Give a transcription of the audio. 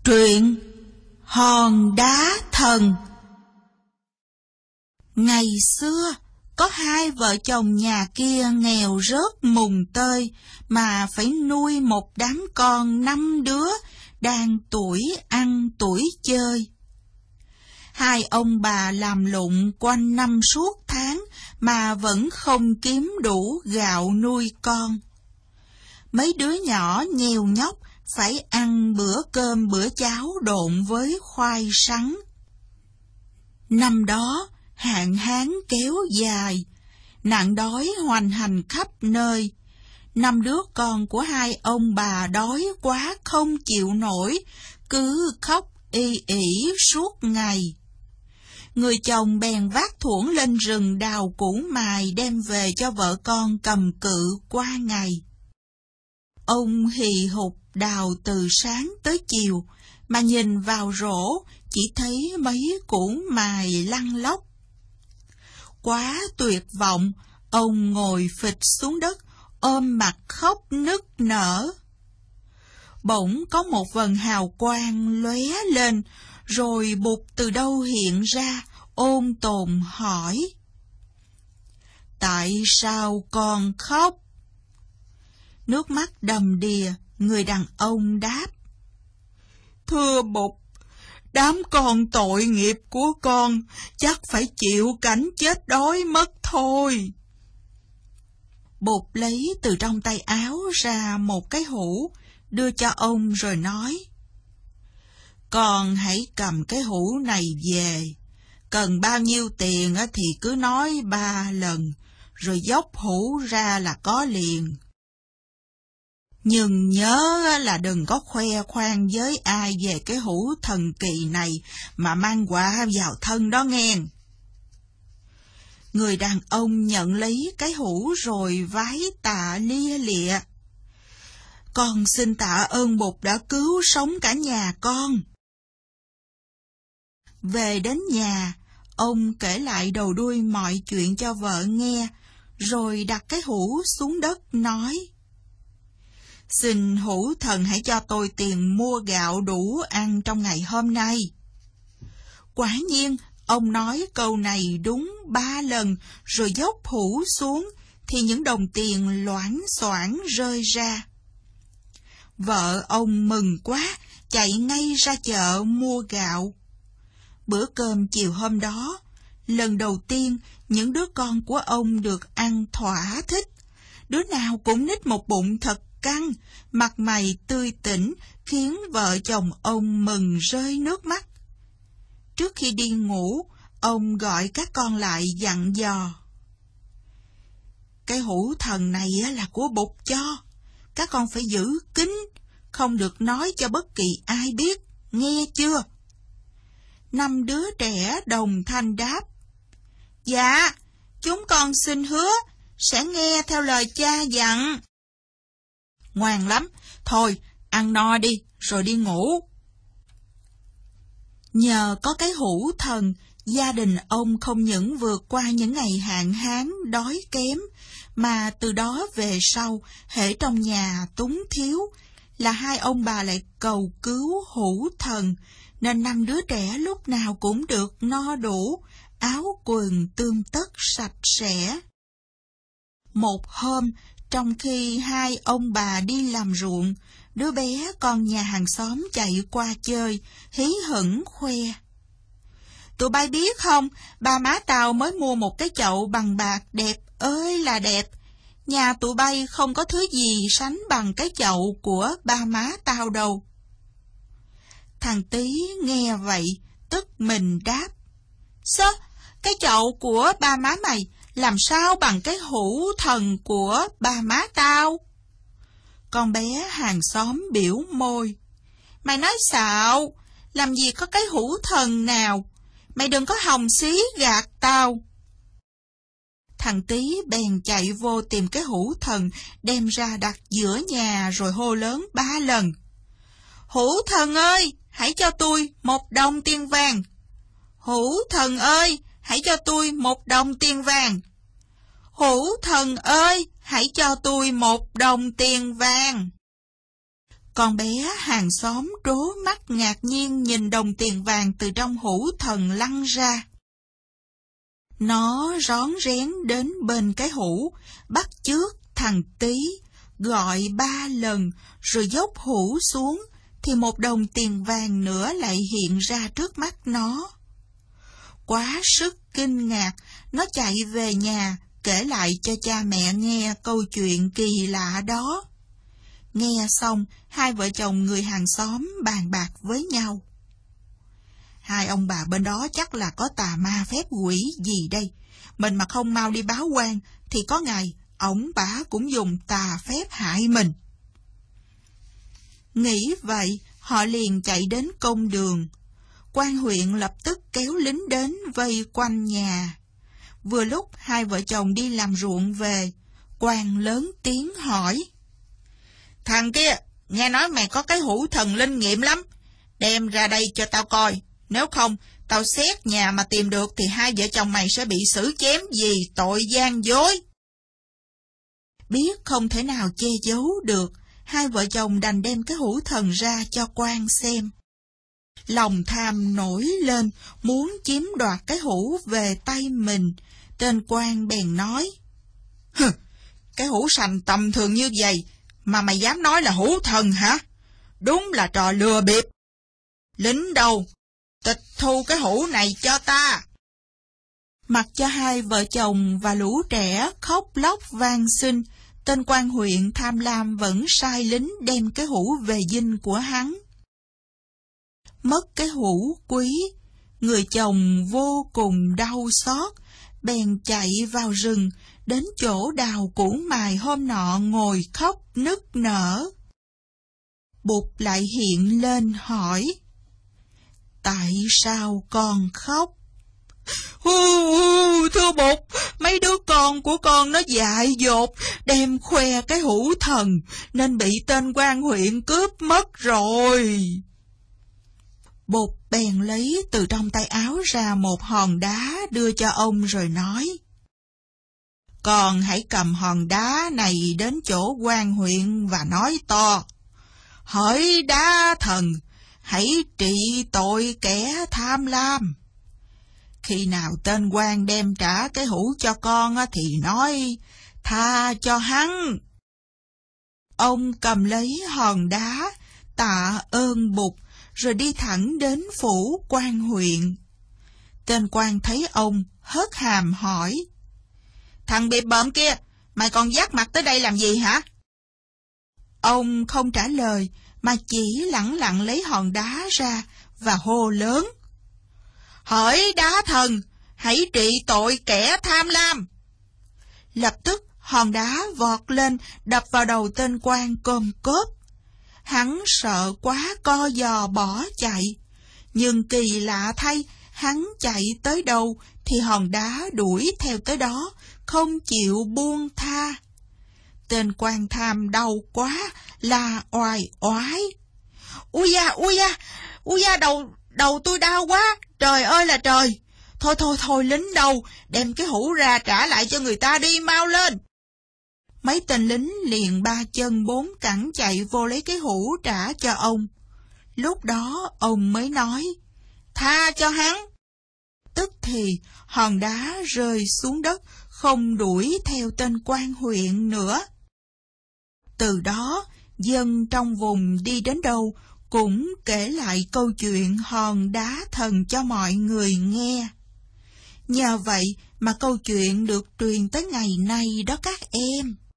Truyện Hòn Đá Thần. Ngày xưa, có hai vợ chồng nhà kia nghèo rớt mùng tơi mà phải nuôi một đám con 5 đứa đang tuổi ăn tuổi chơi. Hai ông bà làm lụng quanh năm suốt tháng mà vẫn không kiếm đủ gạo nuôi con. Mấy đứa nhỏ nghèo nhóc phải ăn bữa cơm bữa cháo độn với khoai sắn. Năm đó, hạn hán kéo dài, nạn đói hoành hành khắp nơi. 5 đứa con của hai ông bà đói quá không chịu nổi, cứ khóc ì ỉ suốt ngày. Người chồng bèn vác thuổng lên rừng đào củ mài đem về cho vợ con cầm cự qua ngày. Ông hì hục đào từ sáng tới chiều, mà nhìn vào rổ chỉ thấy mấy củ mài lăn lóc. Quá tuyệt vọng, ông ngồi phịch xuống đất, ôm mặt khóc nức nở. Bỗng có một vầng hào quang lóe lên, rồi Bụt từ đâu hiện ra, ôn tồn hỏi: "Tại sao con khóc?" Nước mắt đầm đìa, người đàn ông đáp: "Thưa Bụt, đám con tội nghiệp của con chắc phải chịu cảnh chết đói mất thôi." Bụt lấy từ trong tay áo ra một cái hũ, đưa cho ông rồi nói: "Con hãy cầm cái hũ này về. Cần bao nhiêu tiền thì cứ nói 3 lần, rồi dốc hũ ra là có liền. Nhưng nhớ là đừng có khoe khoang với ai về cái hũ thần kỳ này mà mang quả vào thân đó nghe." Người đàn ông nhận lấy cái hũ rồi vái tạ lia lịa: "Con xin tạ ơn Bụt đã cứu sống cả nhà con." Về đến nhà, ông kể lại đầu đuôi mọi chuyện cho vợ nghe, rồi đặt cái hũ xuống đất nói: "Xin hũ thần hãy cho tôi tiền mua gạo đủ ăn trong ngày hôm nay." Quả nhiên, ông nói câu này đúng 3 lần, rồi dốc hũ xuống, thì những đồng tiền loảng xoảng rơi ra. Vợ ông mừng quá, chạy ngay ra chợ mua gạo. Bữa cơm chiều hôm đó, lần đầu tiên những đứa con của ông được ăn thỏa thích. Đứa nào cũng nít một bụng thật căng, mặt mày tươi tỉnh, khiến vợ chồng ông mừng rơi nước mắt. Trước khi đi ngủ, ông gọi các con lại dặn dò: "Cái hũ thần này là của Bụt cho. Các con phải giữ kín, không được nói cho bất kỳ ai biết, nghe chưa?" 5 đứa trẻ đồng thanh đáp: "Dạ, chúng con xin hứa sẽ nghe theo lời cha dặn." "Ngoan lắm, thôi ăn no đi rồi đi ngủ." Nhờ có cái hũ thần, gia đình ông không những vượt qua những ngày hạn hán đói kém, mà từ đó về sau, hễ trong nhà túng thiếu là hai ông bà lại cầu cứu hũ thần, nên 5 đứa trẻ lúc nào cũng được no đủ, áo quần tươm tất sạch sẽ. Một hôm, trong khi hai ông bà đi làm ruộng, đứa bé con nhà hàng xóm chạy qua chơi, hí hửng khoe: "Tụi bay biết không, ba má tao mới mua một cái chậu bằng bạc đẹp ơi là đẹp. Nhà tụi bay không có thứ gì sánh bằng cái chậu của ba má tao đâu." Thằng Tí nghe vậy, tức mình đáp: "Sao, cái chậu của ba má mày làm sao bằng cái hũ thần của ba má tao?" Con bé hàng xóm biểu môi: "Mày nói xạo, làm gì có cái hũ thần nào, mày đừng có hòng xí gạt tao." Thằng Tí bèn chạy vô tìm cái hũ thần, đem ra đặt giữa nhà rồi hô lớn 3 lần: "Hũ thần ơi, hãy cho tôi 1 đồng tiền vàng! Hũ thần ơi, hãy cho tôi 1 đồng tiền vàng! Hũ thần ơi, hãy cho tôi 1 đồng tiền vàng!" Con bé hàng xóm trố mắt ngạc nhiên nhìn đồng tiền vàng từ trong hũ thần lăn ra. Nó rón rén đến bên cái hũ, bắt chước thằng Tí, gọi 3 lần, rồi dốc hũ xuống, thì một đồng tiền vàng nữa lại hiện ra trước mắt nó. Quá sức kinh ngạc, nó chạy về nhà, kể lại cho cha mẹ nghe câu chuyện kỳ lạ đó. Nghe xong, hai vợ chồng người hàng xóm bàn bạc với nhau. Hai ông bà bên đó chắc là có tà ma phép quỷ gì đây. Mình mà không mau đi báo quan, thì có ngày ổng bả cũng dùng tà phép hại mình. Nghĩ vậy, họ liền chạy đến công đường. Quan huyện lập tức kéo lính đến vây quanh nhà. Vừa lúc hai vợ chồng đi làm ruộng về, quan lớn tiếng hỏi. Thằng kia, nghe nói mày có cái hũ thần linh nghiệm lắm. Đem ra đây cho tao coi. Nếu không, tao xét nhà mà tìm được thì hai vợ chồng mày sẽ bị xử chém vì tội gian dối. Biết không thể nào che giấu được, hai vợ chồng đành đem cái hũ thần ra cho quan xem. Lòng tham nổi lên, muốn chiếm đoạt cái hũ về tay mình. Tên quan bèn nói. Cái hũ sành tầm thường như vậy, mà mày dám nói là hũ thần hả? Đúng là trò lừa bịp. Lính đâu? Tịch thu cái hũ này cho ta. Mặc cho hai vợ chồng và lũ trẻ khóc lóc van xin, tên quan huyện tham lam vẫn sai lính đem cái hũ về dinh của hắn. Mất cái hũ quý, người chồng vô cùng đau xót, bèn chạy vào rừng, đến chỗ đào củ mài hôm nọ ngồi khóc nức nở. Bụt lại hiện lên hỏi. Tại sao con khóc? Thưa Bụt, mấy đứa con của con nó dại dột, đem khoe cái hũ thần, nên bị tên quan huyện cướp mất rồi. Bụt bèn lấy từ trong tay áo ra một hòn đá đưa cho ông rồi nói. Con hãy cầm hòn đá này đến chỗ quan huyện và nói to. Hỡi đá thần, hãy trị tội kẻ tham lam. Khi nào tên quan đem trả cái hũ cho con thì nói, tha cho hắn. Ông cầm lấy hòn đá, tạ ơn Bụt, rồi đi thẳng đến phủ quan huyện. Tên quan thấy ông, hớt hàm hỏi. Thằng bịp bợm kia, mày còn dắt mặt tới đây làm gì hả? Ông không trả lời, mà chỉ lẳng lặng lấy hòn đá ra và hô lớn. Hỡi đá thần, hãy trị tội kẻ tham lam. Lập tức hòn đá vọt lên, đập vào đầu tên quan côm cốp. Hắn sợ quá co giò bỏ chạy, nhưng kỳ lạ thay, hắn chạy tới đâu thì hòn đá đuổi theo tới đó, không chịu buông tha. Tên quan tham đau quá, la oai oái. Ui da, đầu tôi đau quá, trời ơi là trời. Thôi, lính đâu, đem cái hũ ra trả lại cho người ta đi, mau lên. Mấy tên lính liền 3 chân 4 cẳng chạy vô lấy cái hũ trả cho ông. Lúc đó ông mới nói, tha cho hắn. Tức thì hòn đá rơi xuống đất, không đuổi theo tên quan huyện nữa. Từ đó, dân trong vùng đi đến đâu cũng kể lại câu chuyện hòn đá thần cho mọi người nghe. Nhờ vậy mà câu chuyện được truyền tới ngày nay đó các em.